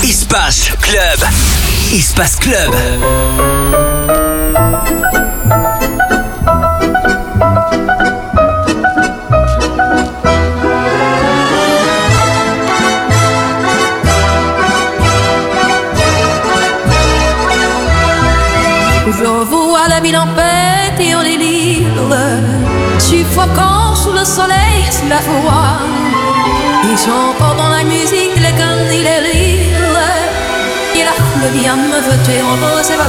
Espace Club. Espace Club. Je vois la ville en pétillant les livres, suffoquant sous le soleil, sous la foi. Ils chantent dans la musique les cannes et les rires. Et la foule vient me jeter en rose et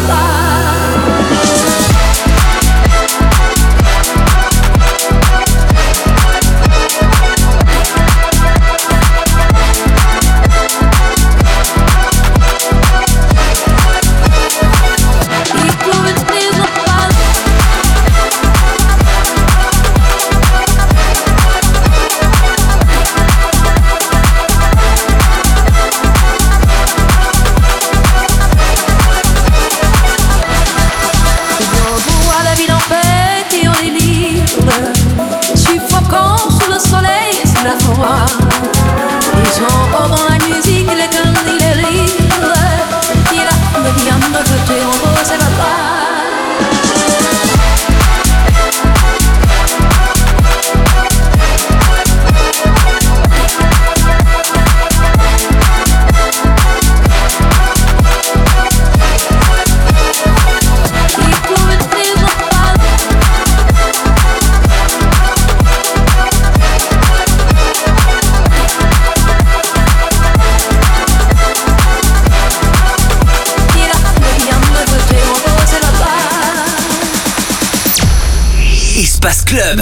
Club.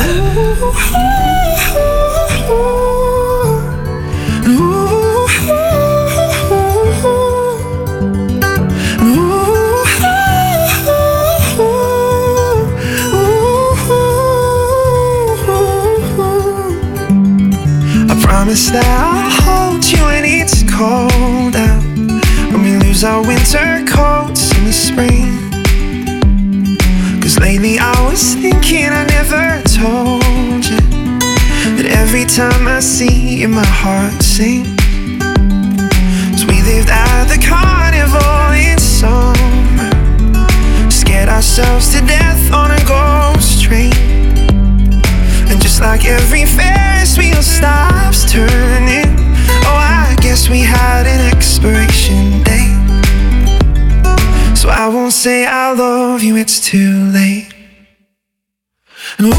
I promise that I'll hold you when it's cold out, when we lose our winter coats in the spring. Lately I was thinking I never told you that every time I see you my heart sings. So we lived at the carnival in summer, scared ourselves to death on a ghost train. And just like every Ferris wheel stops turning, oh I guess we had an expiration date. So I won't say I love you, it's too late. And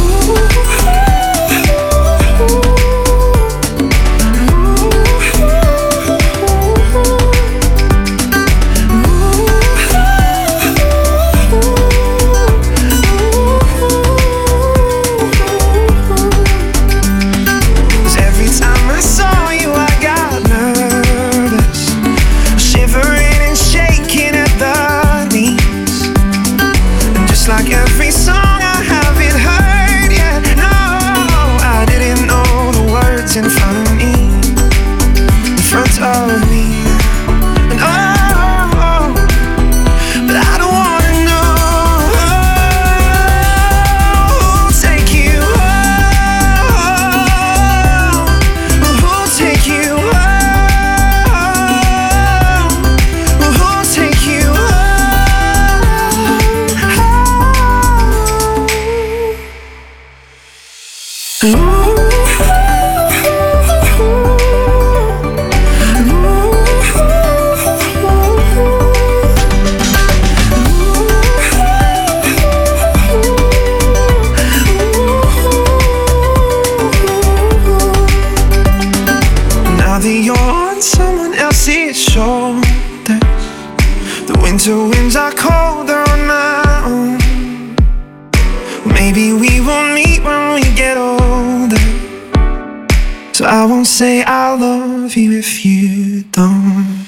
say I love you if you don't.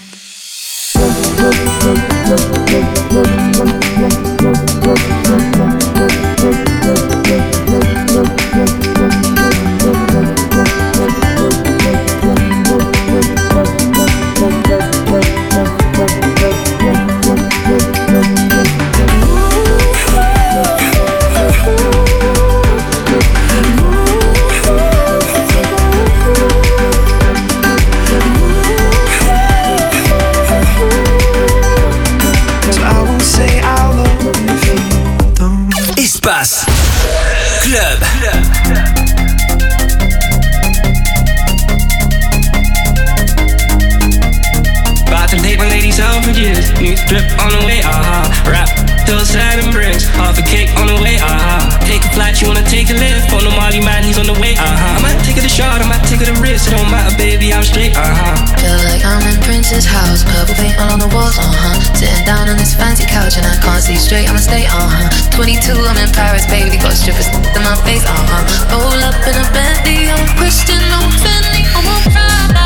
Music drip on the way, rap, hillside and bricks, half a cake on the way, take a flight, you wanna take a lift, on the Molly man, he's on the way, I might take it a shot, I might take it a risk, it don't matter, baby, I'm straight, Feel like I'm in Prince's house, purple paint all on the walls, sitting down on this fancy couch and I can't see straight, I'ma stay, 22, I'm in Paris, baby, got strippers in my face, roll up in a Bentley, I'm Christian, I'm Fendi, I'm a Prada.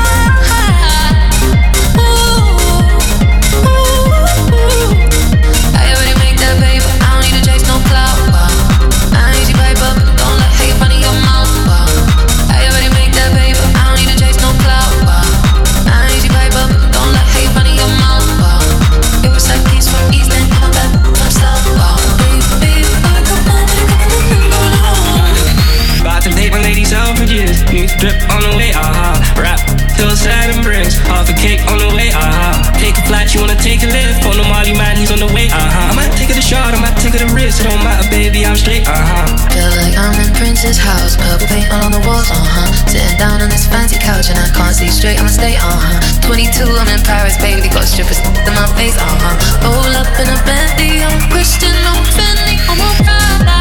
I already make that paper, I don't need to chase no clout. I ain't easy piper, don't let hate run in your mouth. I already make that paper, I don't need to chase no clout. I ain't easy piper, don't let hate run in your mouth. It was like peace from East and come back from South. Baby, about to date my lady Selfridges, music drip on the way, rap, hillside and bricks, half a cake on the way, take a flight, you wanna take a lift, on the Molly man, he's on the way, I might take it a shot, I might take it a risk, it don't matter, baby, I'm straight, Feel like I'm in Prince's house, purple paint all on the walls, sitting down on this fancy couch and I can't see straight, I'ma stay, 22, I'm in Paris, baby, got strippers in my face, roll up in a Bentley, I'm Christian, I'm Fendi, I'm a Prada.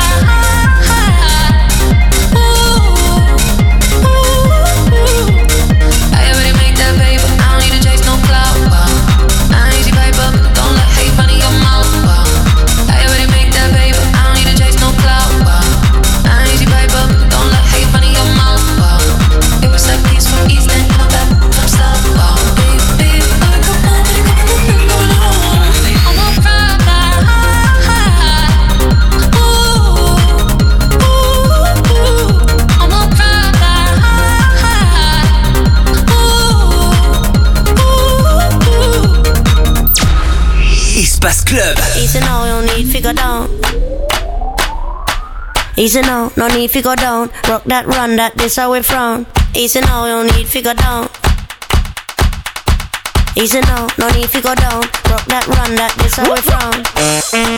I already make that paper, I don't need to chase no clout. I ain't easy piper, don't let hate run in your mouth. I already make that paper, I don't need to chase no clout. I ain't easy piper, don't let hate run in your mouth. It was like peace from East and come back from South. Baby, I'm a Prada. I'm a Prada. Espace Club. Easy now, you don't need figure down. Easy now, no need figure down. Rock that, run that, this how we frown. Easy now, you don't need figure down. Easy now, no need figure down. Rock that, run that, this how we frown.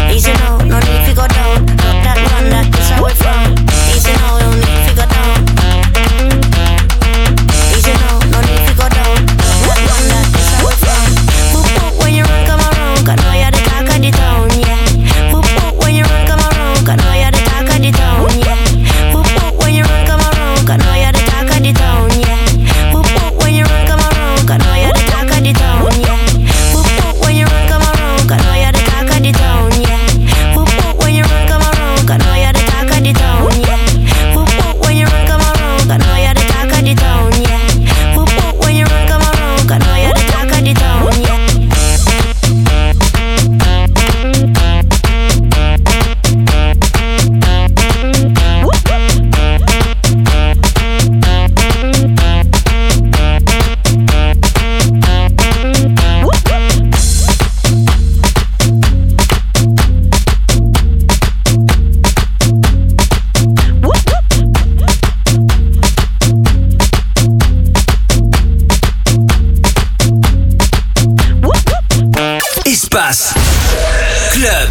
Easy now, you don't need figure down. Espace Club.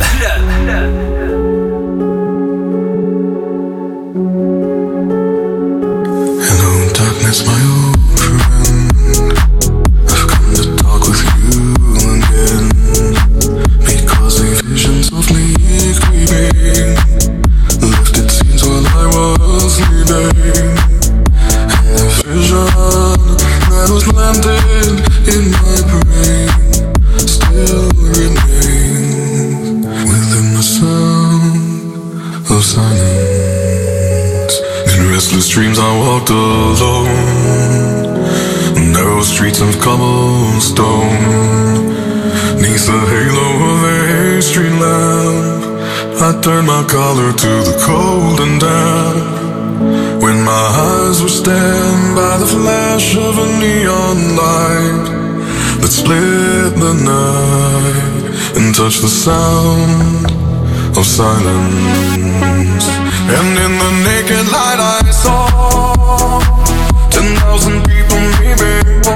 Hello, darkness, my old friend. I've come to talk with you again, because a vision softly creeping left its scenes while I was sleeping, and the vision that was landed in my brain still remains within the sound of silence. In restless dreams I walked alone, narrow streets of cobblestone, neath the halo of a street lamp. I turned my collar to the cold and damp, when my eyes were stabbed by the flash of a neon light that split the night and touched the sound of silence. And in the naked light I saw 10,000 people maybe,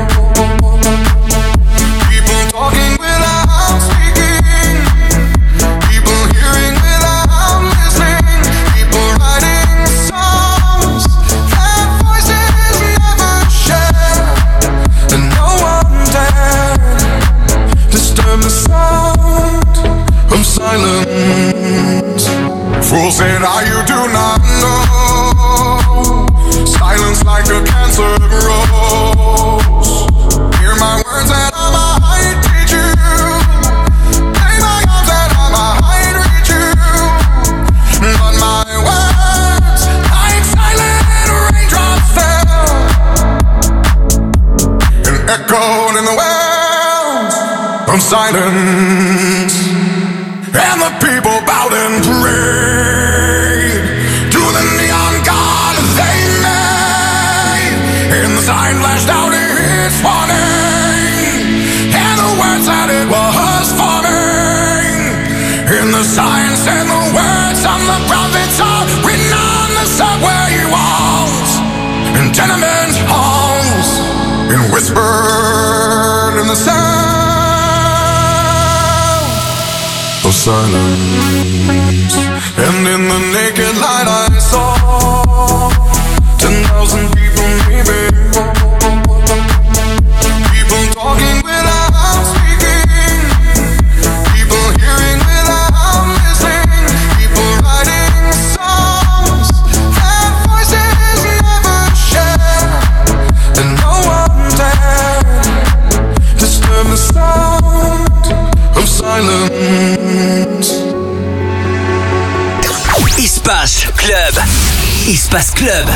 people talking without speaking, people hearing without listening, people writing songs that voices never share, and no one dared disturb the sound of silence. Fools said, you do not know, silence like a cancer grows. Hear my words and I might teach you, lay my arms and I might reach you, but my words like silent raindrops fell and echoed in the wells of silence. And the people bowed and prayed to the neon god they made, and the sign flashed out its warning, and the words that it was forming, and the sign said the words of the prophets are written on the subway walls and tenement halls, and whispered in the sound of silence. And in the naked light I saw 10,000 people maybe, people talking without speaking, people hearing without listening, people writing songs that voices never share, and no one dared disturb the sound of silence. Espace Club. Espace Club.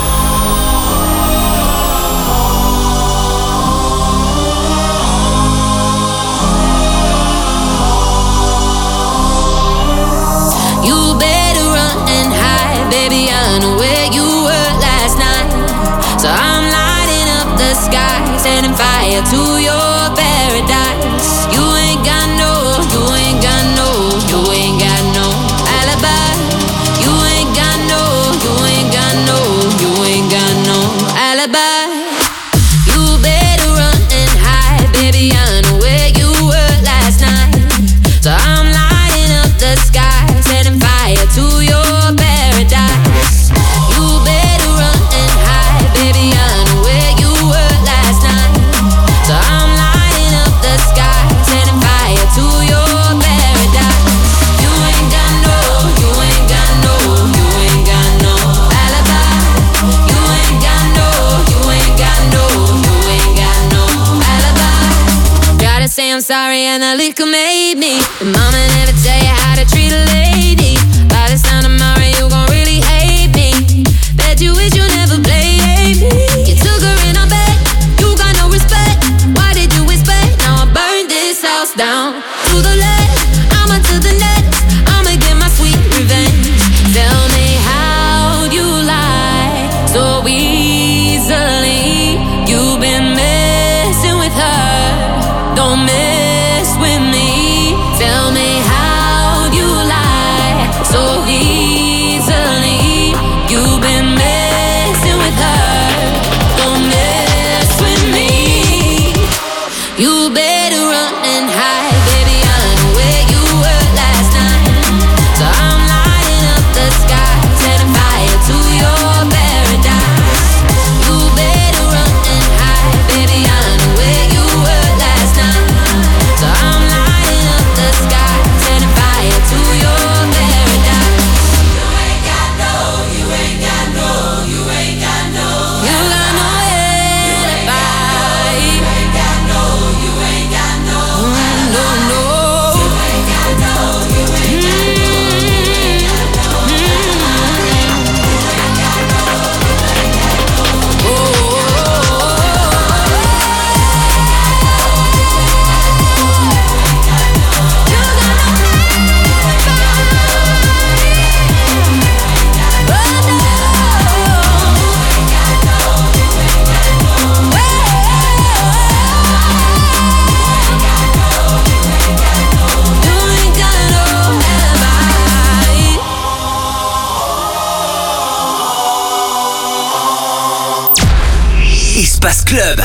You better run and hide, baby, I know where you were last night. So I'm lighting up the sky, setting fire to your paradise. You ain't got no, you ain't got no, you ain't got no alibi. You ain't got no, you ain't got no, you ain't got no alibi. You better run and hide, baby, I know where you were last night. So I'm lighting up the sky, setting fire to your paradise. You better run and hide, baby, I know where you were last night. So I'm lighting up the sky, setting fire to your paradise. You ain't got no, you ain't got no, you ain't got no alibi. You ain't got no, you ain't got no, you ain't got no alibi. Gotta say I'm sorry and the liquor made me. And mama never tell you how to treat a lady. By this time tomorrow you gon' really hate me. Bet you wish you never played me. You took her in a bed, you got no respect. Why did you expect? Now I burned this house down to the left, I'ma to the next. I'ma get my sweet revenge. Tell me how you lie so easily. You've been messing with her, don't mess with me. Tell me how you lie so easily. You've been messing with her, don't mess with me. You better run and hide, baby, I know Espace Club.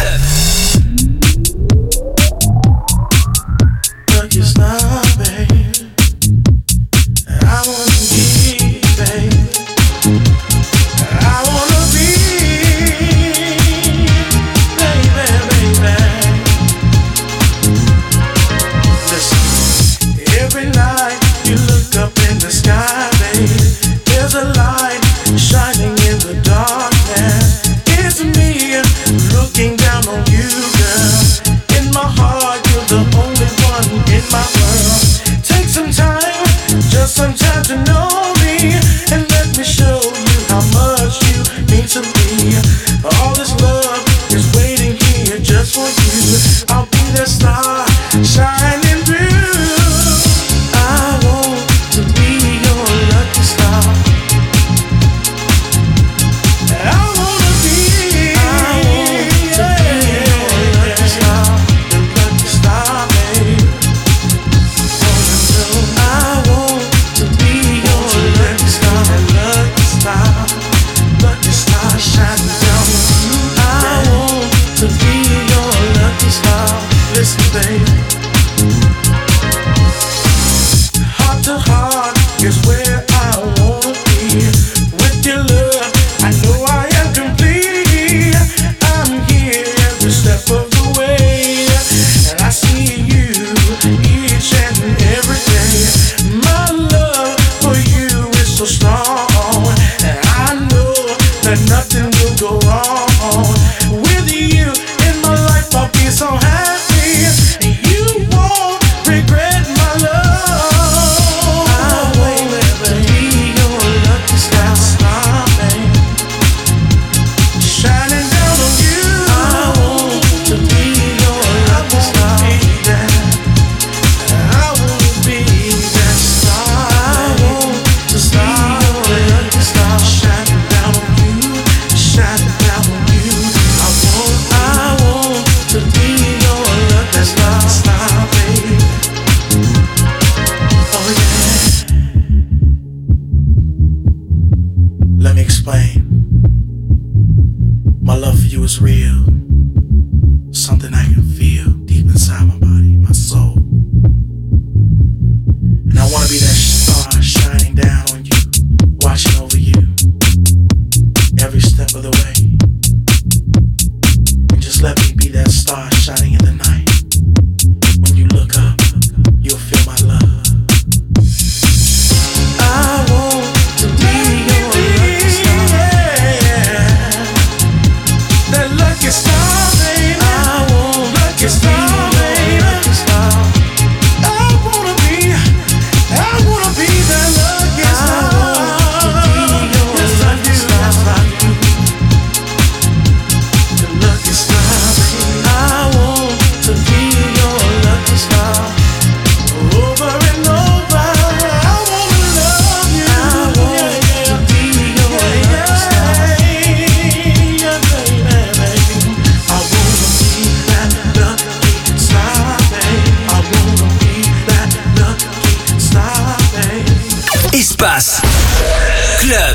Lucky star, babe. I wanna be, babe. I wanna be, baby. Listen, every night you look up in the sky, babe. There's a light shining in the darkness. It's me looking down on you, girl. In my heart, you're the only one in my world. Take some time, just some time to know me, and let me show you how much you mean to me. All this love is waiting here just for you. I'll be the star shining through. I want to be your lucky star. I wanna be your lucky star, your lucky star, babe. I want to be your lucky star, lucky star shining down on you. I want to be your lucky star. Listen, babe. Heart to heart is where I wanna be. With your love, I know I am complete. I'm here every step of the way, and I see you each and every day. My love for you is so strong, and I know that nothing will go wrong. With you in my life, I'll be so happy. You won't regret my love. I want to be your lucky star, babe. Shining down on you. I want to be your lucky star, baby. I want to be that star. I want to be your lucky star, shining down on you, shining down on you. I want to be your lucky star, baby. Oh yeah. Let me explain. My love for you is real. Something I can feel deep inside my body, my soul. And I want to be that star shining down on you, watching over you every step of the way. And just let me be that star shining in the night. When you look up, you'll feel my love. I want to be your lucky star. That lucky star, baby. I want lucky star, baby. Lucky star. I wanna be that lucky star. I want to be your lucky star. The lucky star, baby. I want to be your lucky star. Over and over, I wanna love you. I want to be your lucky star. Yeah, baby. I wanna be that lucky star, baby. I wanna be that lucky star, baby. Espace Club.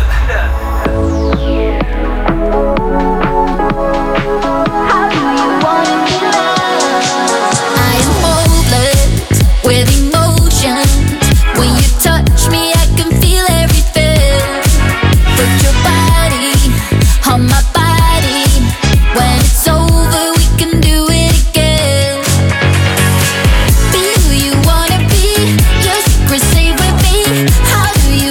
I am hopeless with emotion. When you touch me, I can feel everything. Put your body on my body. When it's over, we can do it again. Be who you wanna be. Your secret stay with me. How do you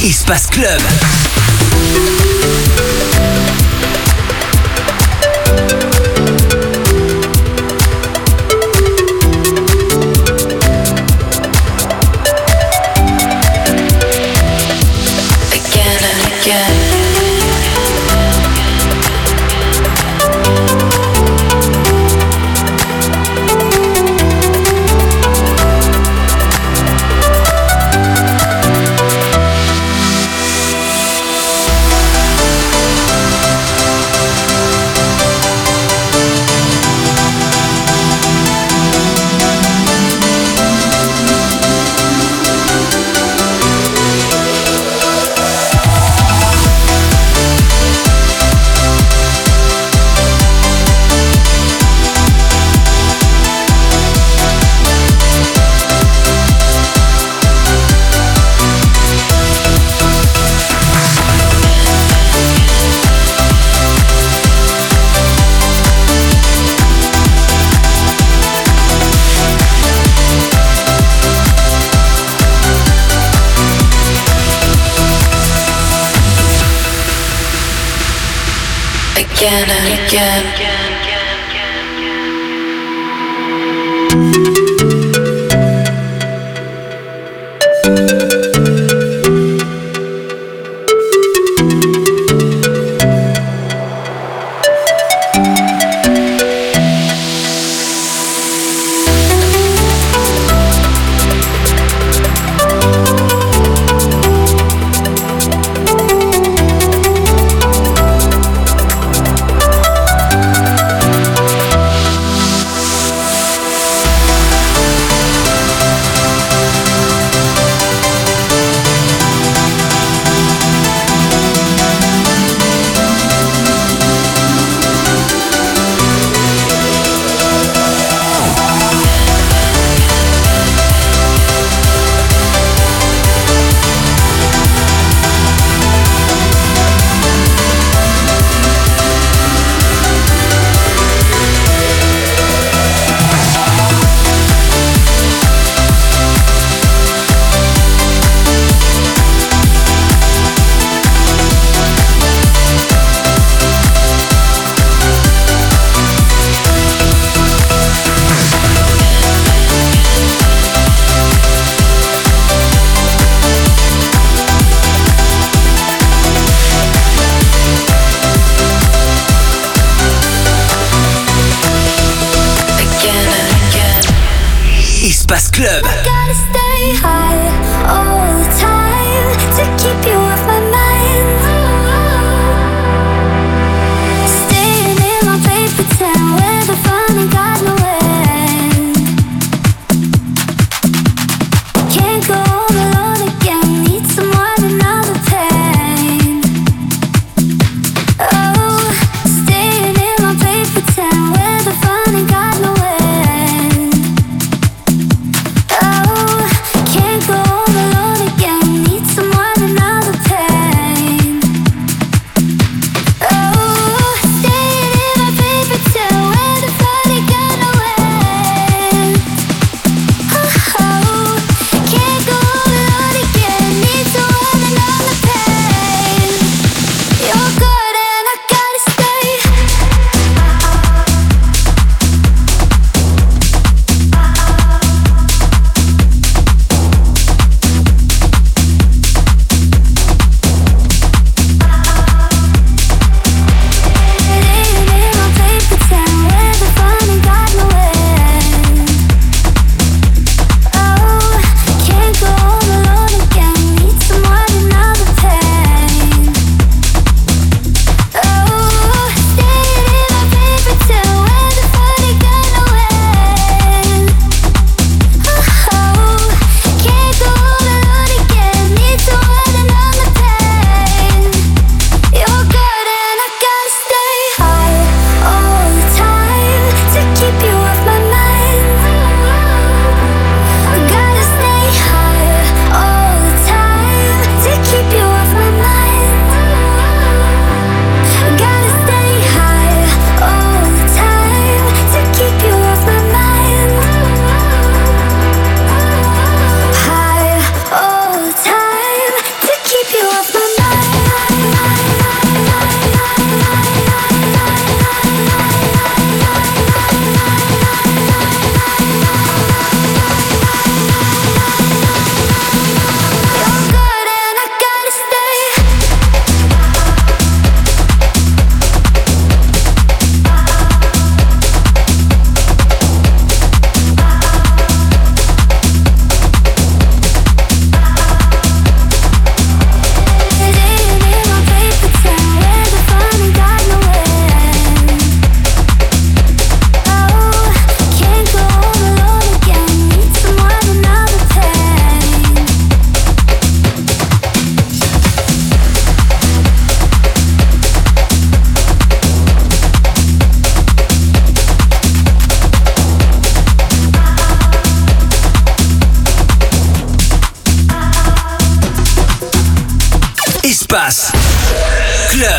Espace Club. Again and again. Espace Club. Gotta stay high all the time to keep you off my mind. Staying in my paper town where the fun ain't got no end. Can't go home alone again. Need someone another pain. Oh, staying in my paper town where the fun ain't got no end. Oh,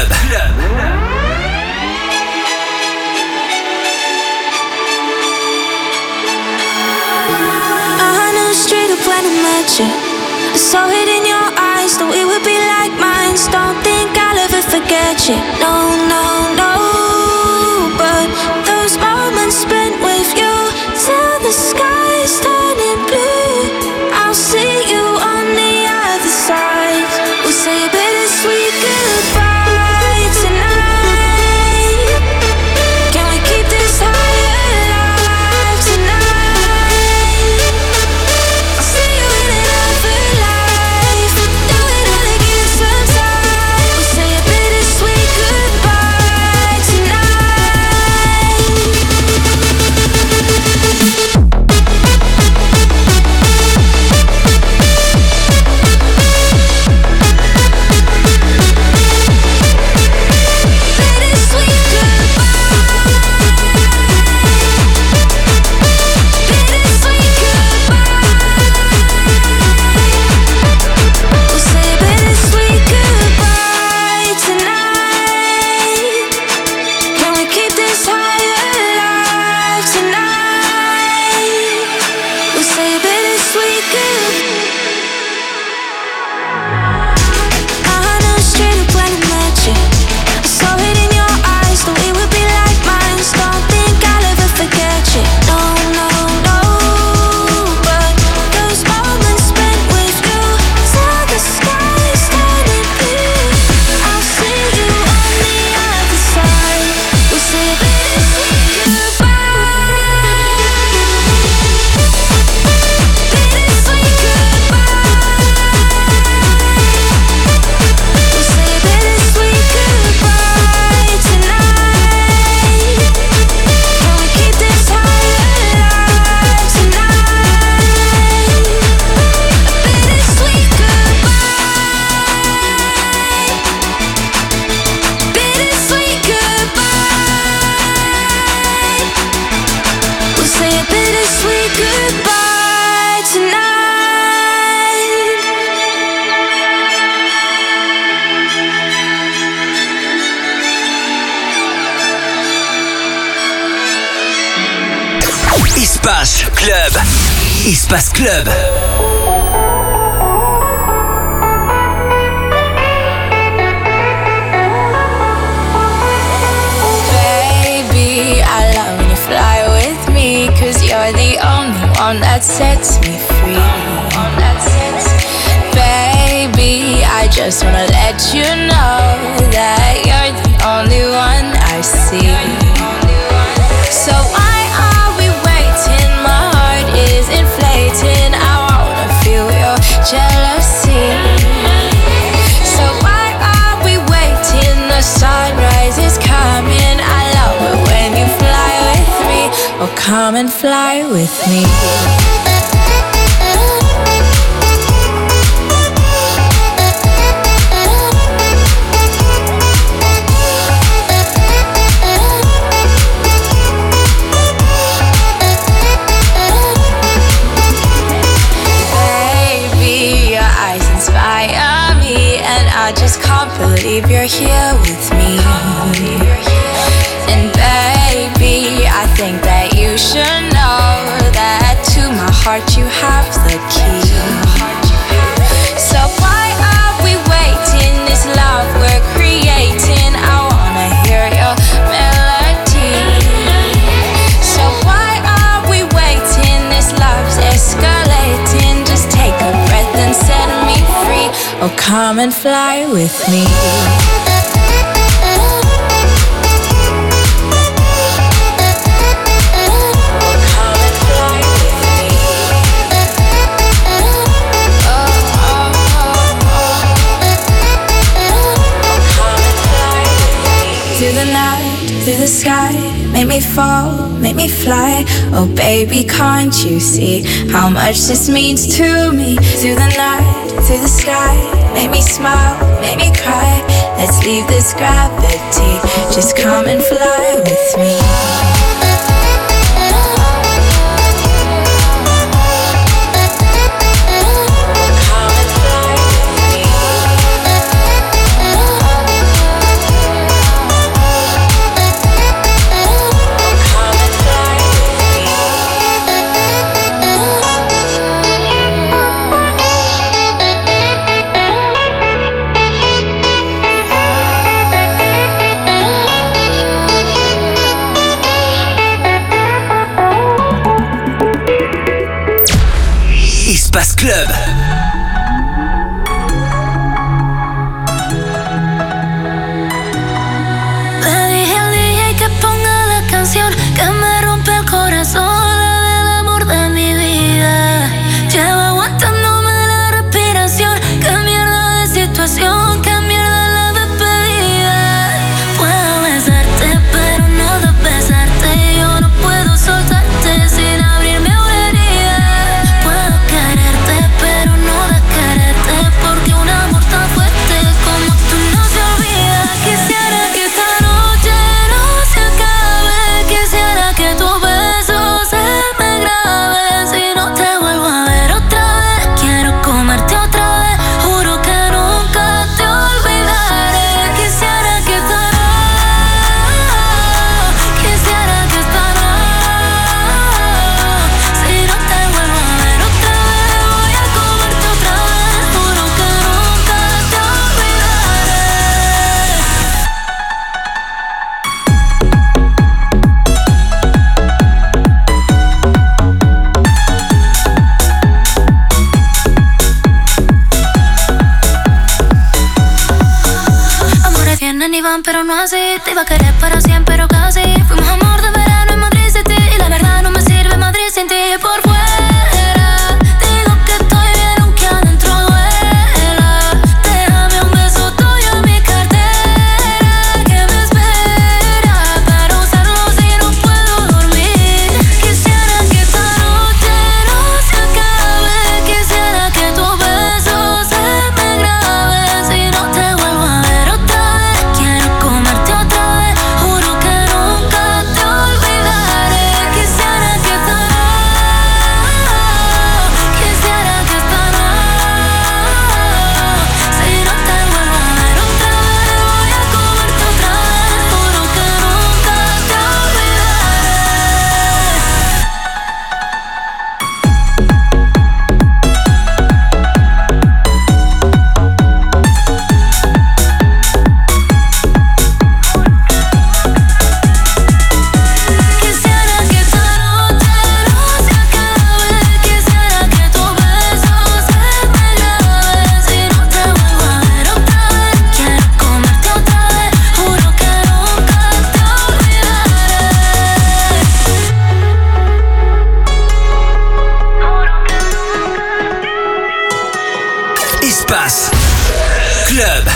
Club. I knew straight up when I met you. I saw it in your eyes, though it would be like mine. Don't think I'll ever forget you. No, no, no. But those moments spent with you till the sky's turning blue. I'll see you on the other side. We'll say a bittersweet goodbye tonight. Can we keep this high alive tonight? I'll see you in another life. Do it all again sometime. We'll say a bittersweet goodbye tonight. Bittersweet goodbye. Bittersweet goodbye. We'll say a bittersweet goodbye tonight. Can we keep this high alive tonight? We'll say a bittersweet goodbye. I knew straight up when I met you. I saw it in your eyes, though it would be like mine. Don't think I'll ever forget you. No, no, no. But those moments spent with you till the sky's turning blue. I'll see you on the other side. We'll say a bittersweet goodbye. Bittersweet goodbye. We'll say a bittersweet goodbye tonight. Can we keep this high alive tonight? A bittersweet goodbye. Bittersweet goodbye. We'll say a bittersweet goodbye tonight. Espace Club. Espace Club. Baby, I love when you fly with me, 'cause you're the only one that sets me free. Baby, I just wanna let you know that you're the only one I see. So why are we waiting? My heart is inflating. I wanna feel your jealousy. So why are we waiting? The sunrise is coming. I love it when you fly with me. Oh, come and fly with me. Baby, your eyes inspire me, and I just can't believe you're here with me. And baby, I think that you should know that to my heart you have the key. So why are we waiting? This love we're creating, I wanna hear your melody. So why are we waiting? This love's escalating. Just take a breath and set me free. Oh, come and fly with me. Through the night, through the sky, make me fall, make me fly. Oh baby, can't you see how much this means to me? Through the night, through the sky, make me smile, make me cry. Let's leave this gravity, just come and fly with me. Come and fly with me. Club. Le dije al DJ que ponga la canción que me rompe el corazón, la del amor de mi vida. Llevo aguantándome la respiración. Qué mierda de situación, qué mierda la despedida. Puedo besarte, pero no de besarte. Yo no puedo soltarte sin abrirme una herida. Puedo quererte, pero no de quererte, porque un amor tan fuerte como tú no se olvida. Quisiera que esta noche no se acabe. Quisiera que tu beso se me grabe. Si no te vuelvo a ver otra vez, quiero comerte otra vez. Juro que nunca te olvidaré. Quisiera que esta noche, quisiera que esta noche, si no te vuelvo a ver otra vez, voy a comerte otra vez. Juro que nunca te olvidaré. Amores vienen y van, pero no así. Te iba a querer para siempre, pero casi. Fuimos amor de verano en Madrid City, y la verdad no me sirve Madrid sin ti. Por fuera digo que estoy bien, aunque adentro duela. Déjame un beso tuyo en mi cartera, que me espera para usarlo si no puedo dormir. Quisiera que esta noche no se acabe. Quisiera que tu beso se me grabe. Si no te vuelvo a ver otra vez, quiero comerte otra vez. Juro que nunca te olvidaré. Quisiera que esta noche, quisiera que esta noche, si no te vuelvo a ver otra vez, voy a comerte otra vez. Juro que nunca te Quisiera que esta noche no se acabe. Quisiera que tu beso se me grabe. Si no te vuelvo a ver otra vez, quiero comerte otra vez. Juro que nunca te olvidaré. Espace Club.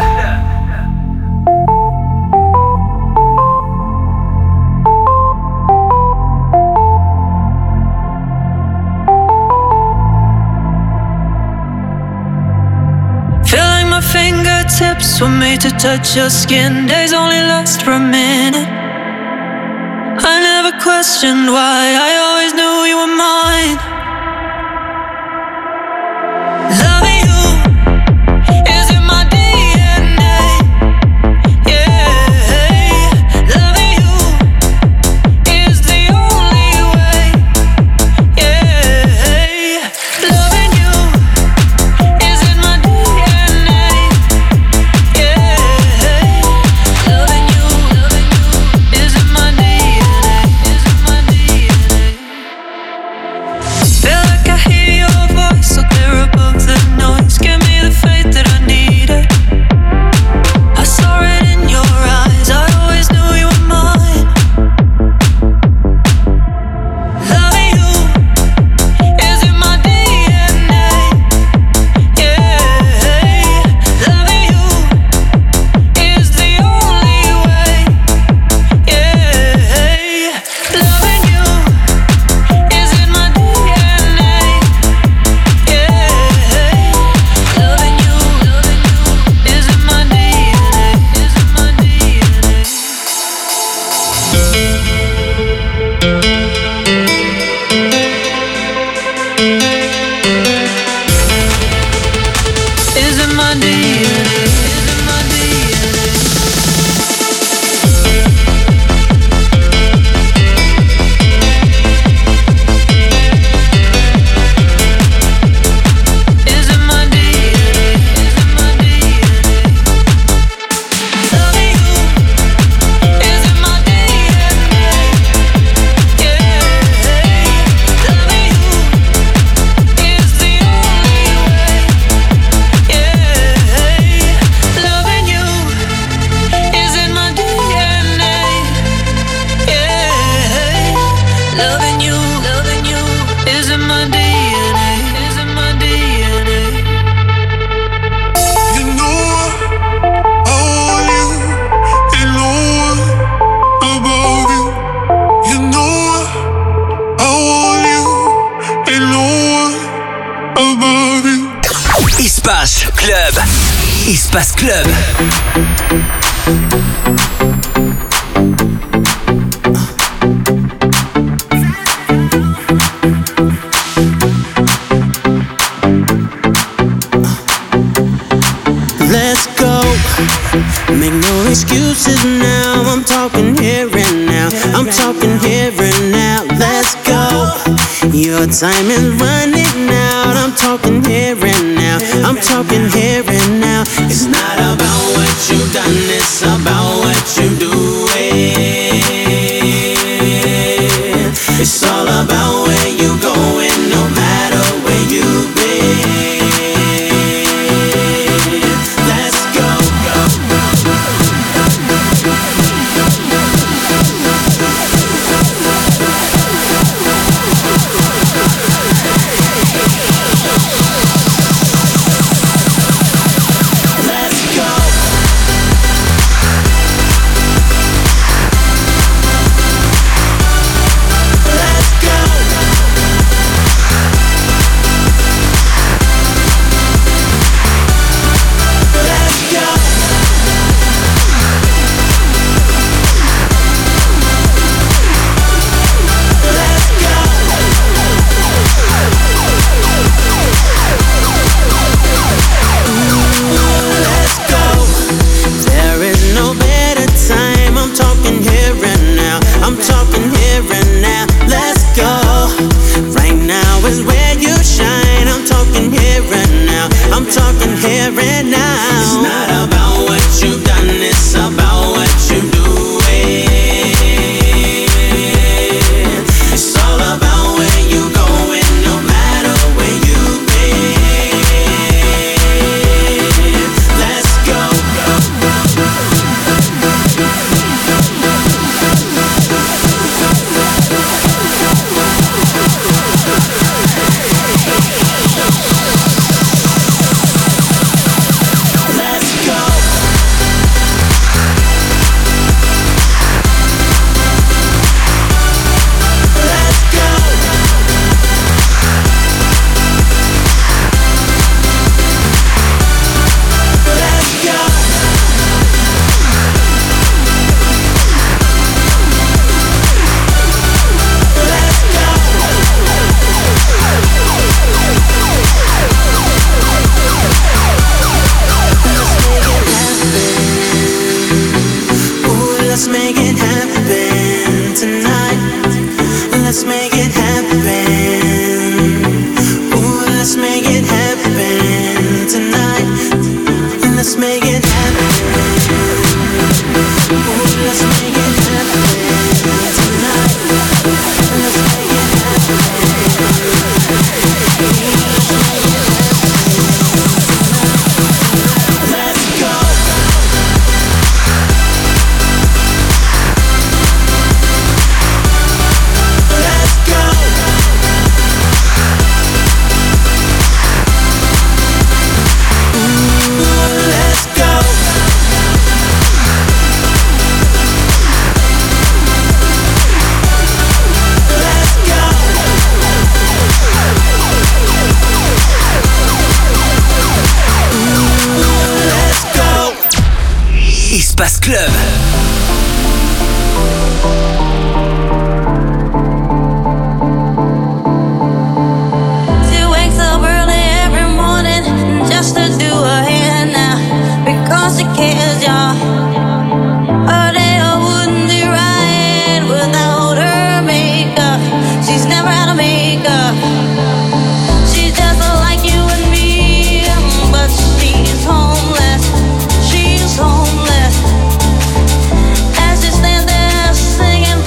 Feel like my fingertips were made to touch your skin. Days only last for a minute. I never questioned why, I always knew you were mine. Loving you is in my DNA. Yeah, loving you is the only way. Yeah, loving you is in my DNA. Yeah, loving you is in my DNA. Is in my DNA. Espace Club. Let's go. Make no excuses now. I'm talking here and now. I'm talking here and now. Let's go. Your time is running out. I'm talking here and now. I'm talking here and now. It's not about what you've done, it's about what you're doing. It's all about where you're going, no matter where you've been. Let's go. Espace Club. She wakes up early every morning just to do her hair now because she cares, y'all. Her day wouldn't be right without her makeup. She's never had a makeup. She's just like you and me, but she's homeless. She's homeless. As she stands there singing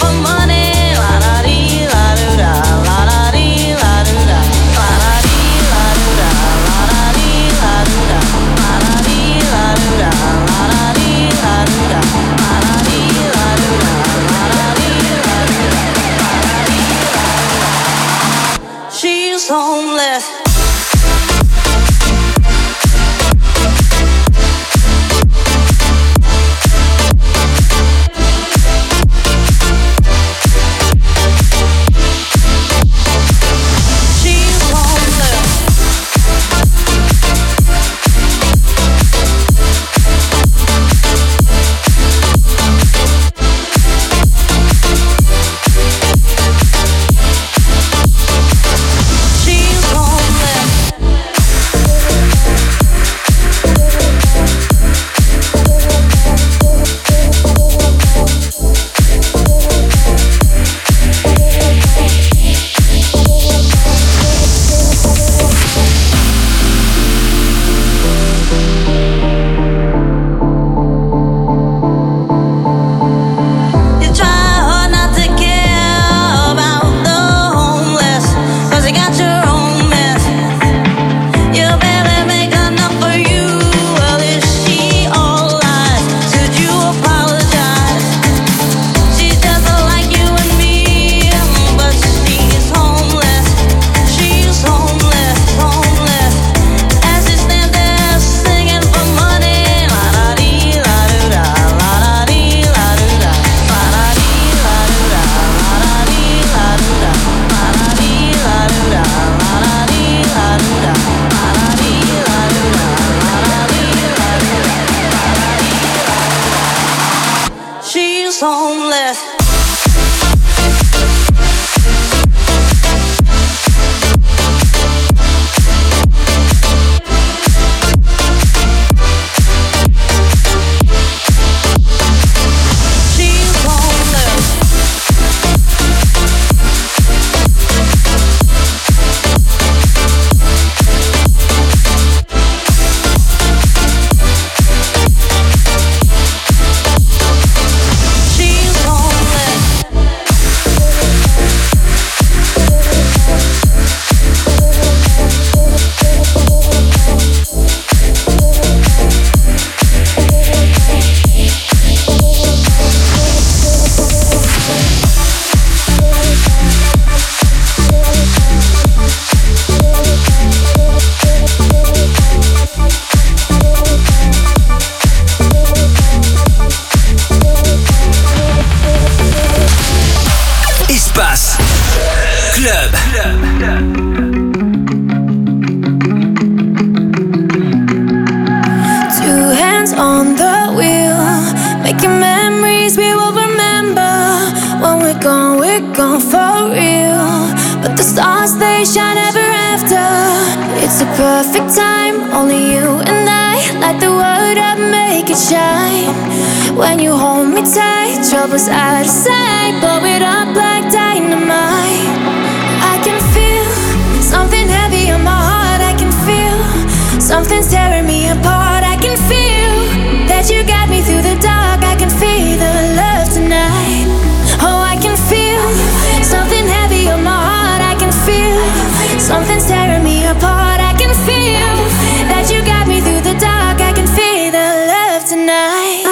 homeless. Perfect time, only you and I. Light the world up, make it shine. When you hold me tight, trouble's out of sight. Blow it up like dynamite. I can feel something heavy on my heart. I can feel something's tearing me apart. I can feel that you got me through the dark. I can feel the love tonight. Oh, I can feel something heavy on my heart. I can feel something's tearing me apart. I can feel that you got me through the dark. I can feel the love tonight.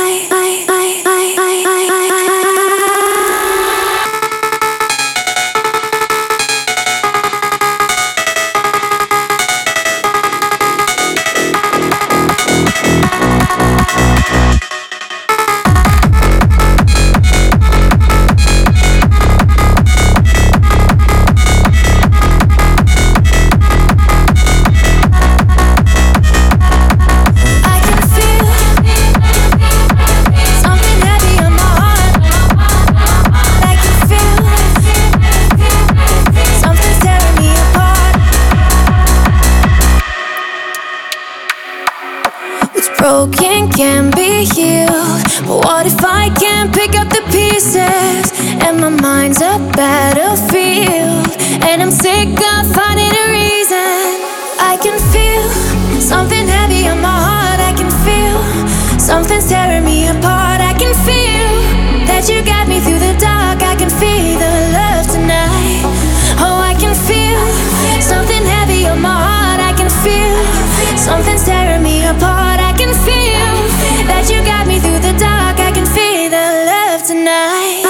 Broken can be healed, but what if I can't pick up the pieces? And my mind's a battlefield, and I'm sick of finding a reason. I can feel something heavy on my heart. I can feel something's tearing me apart. I can feel that you got me through the dark. I can feel the love tonight. Oh, I can feel something heavy on my heart. I can feel something's tearing me apart. I can feel that you got me through the dark. I can feel the love tonight.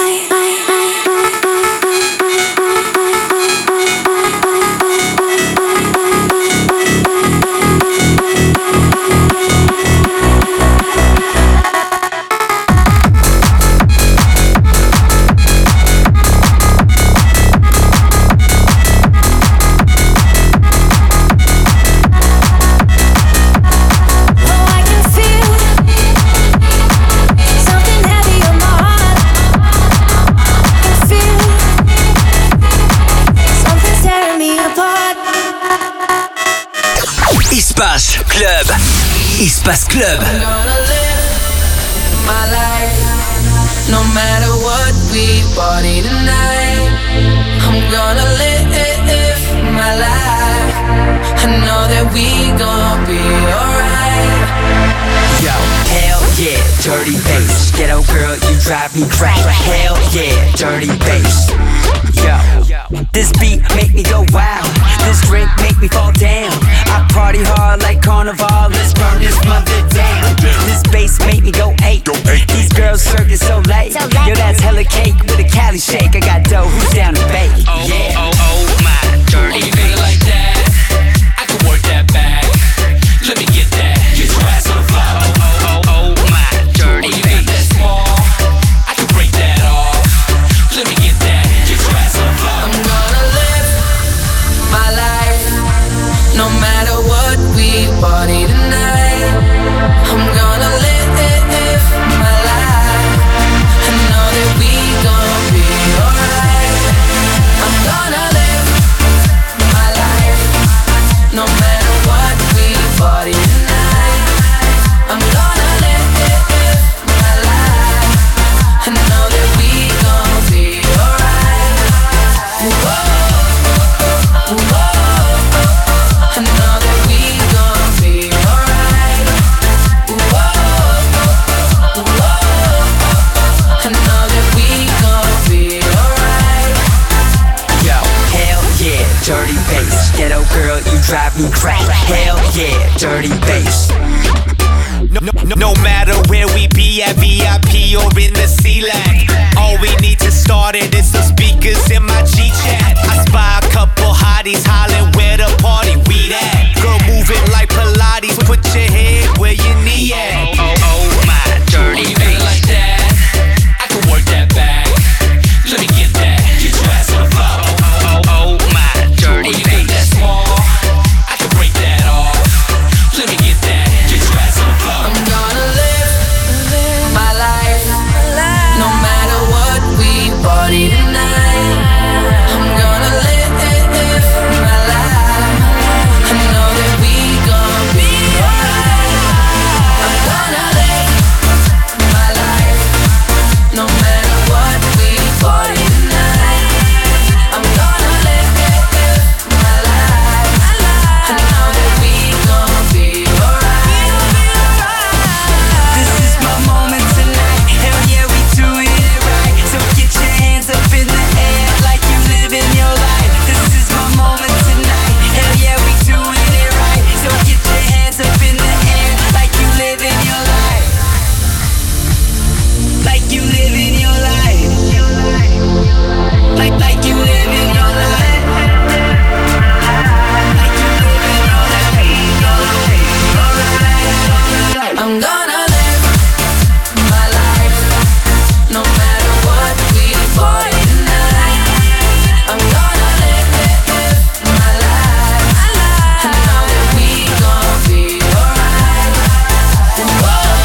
Espace Club. I'm gonna live my life, no matter what we party tonight. I'm gonna live my life. I know that we gon' be alright. Yo, hell yeah, dirty bass. Ghetto girl, you drive me crazy. Hell yeah, dirty bass. Yo, this beat make me go wild. This drink make me fall down. I party hard like carnival. Let's burn this mother down. This bass make me go eight. These girls circling so late. Yo, that's hella cake with a Cali shake. I got dough, who's down to bake? Yeah. Oh, my dirty bass. Like that, I can work that back. Let me get that. Get your ass on the floor. Oh, my dirty bass. That small, I can break that off. Let me get that. Get your ass on the floor. I'm gonna live my life, no matter what we party tonight. I'm gonna live my life. I know that me crack. Hell yeah, dirty bass. No matter where we be at VIP or in the C-Lag, all we need to start it is some speakers in my G-Chat. I spy a couple hotties hollering where the party we at. Girl, move it like Pilates, put your head where your knee at. Oh my dirty bass. Like that, I can work that back. Let me get that. Get your ass on the floor. Oh my dirty bass. That small, I can break that off. Let me get that. Get your ass on the floor. I'm gonna live my life, no matter what we party tonight. I'm gonna live my life. I know that we gon' be alright. I'm gonna live my life, no matter what we party tonight. I'm gonna live my life. I know that we gon' be alright. This is my moment tonight. Hell yeah, we doing it right. So get your hands up in the air like you living your life. This is my moment tonight. Hell yeah, we doing it right. So get your hands up in the air like you living your life. Like you living your life. Like you living your life. Like you living your life. I'm gonna live my life, no matter what we party tonight. I'm gonna live my life. I know that we gon' be alright. I know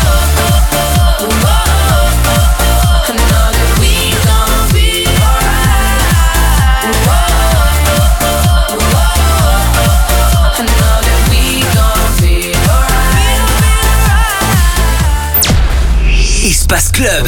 that we gon' be alright. I know that we gon' be alright. Espace Club.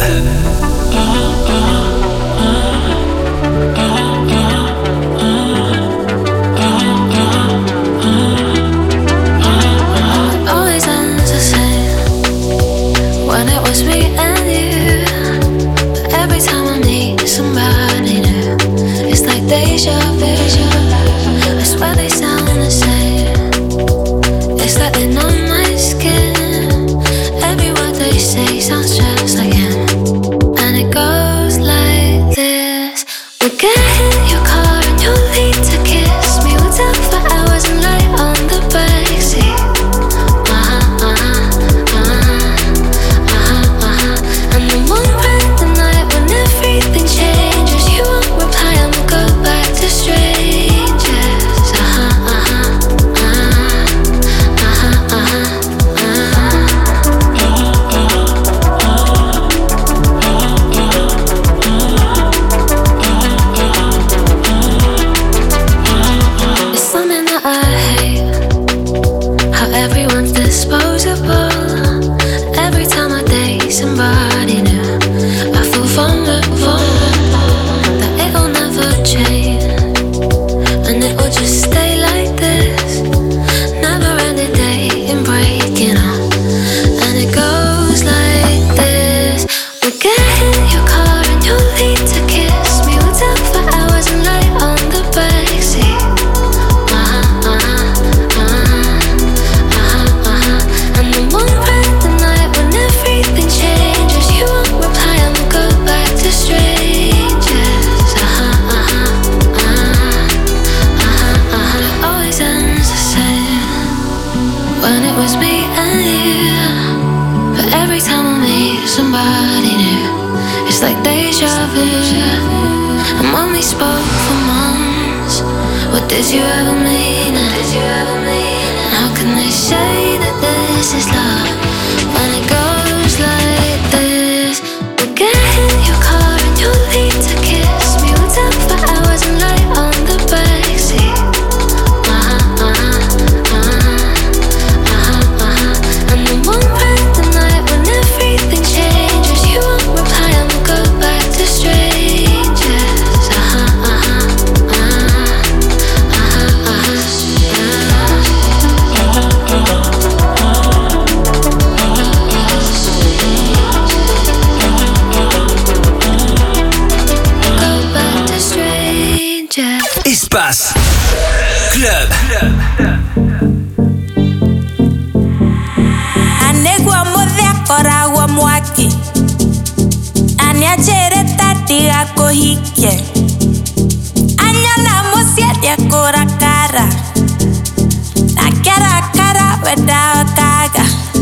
Always ends the same when it was me and you. But every time I meet somebody new, it's like deja vu. I swear they sound the same. It's like they're on my skin. Every word they say sounds just like him. And it goes like this. We'll get in your car and you'll need to kiss me. We'll talk for hours and lie on the backseat. And then one random night when everything changes, you won't reply and we'll go back to strangers. It's something that I hate, how everyone's disposable. Every time I date somebody new, I feel vulnerable, that it'll never change, and it will just stay like this. Never ending dating, breaking up, and it goes like this. We'll get in your car and you'll need to kiss me. We'll talk for hours and lie on the backseat. And then one random night when everything changes, you won't reply and we'll go back to strangers. It always ends the same when it was me and you. But every time I meet somebody new, it's like deja vu. And when we spoke for months, what did you ever mean? And how can they say that this is love when it goes like this? We'll get in your car and you'll need to kiss me. We'll talk for hours and lie on the backseat. And then one random night when everything changes, you won't reply and we'll go back to strangers. Espace Club. niachere tati akohike anyana musiet yakora kara nakera kara without kaga.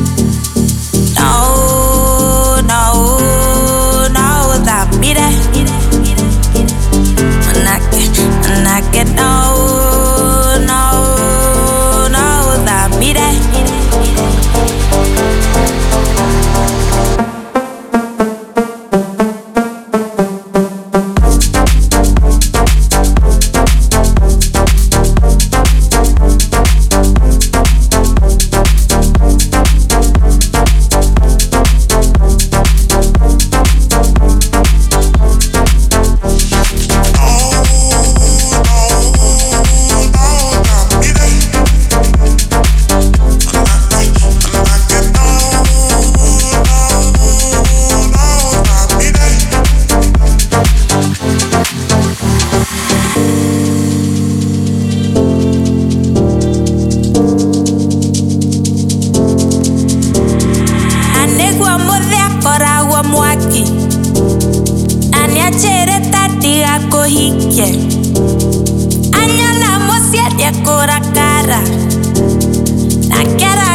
No, no, no, that be that. Manake, no, no, no, that be that. Anyana musiet yakora kara nakera